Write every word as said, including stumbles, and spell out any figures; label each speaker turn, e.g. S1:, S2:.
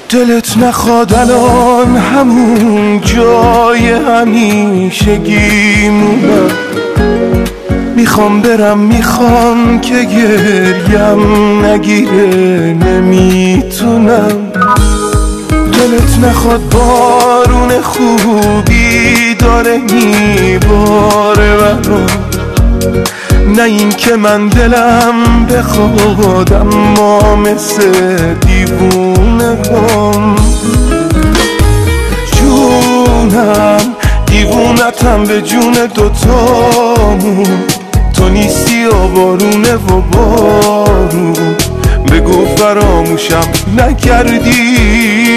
S1: دلت نخواد الان همون جای همیشگیمونم، میخوام برم میخوام که گریم نگیره نمیتونم. دلت نخواد بارون خوبی داره میباره برام، نه این که من دلم بخواد اما مثل دیوونه کن. جونم دیوونتم به جون دوتامون، تو نیستی و بارونه و بارون، بگو فراموشم نکردی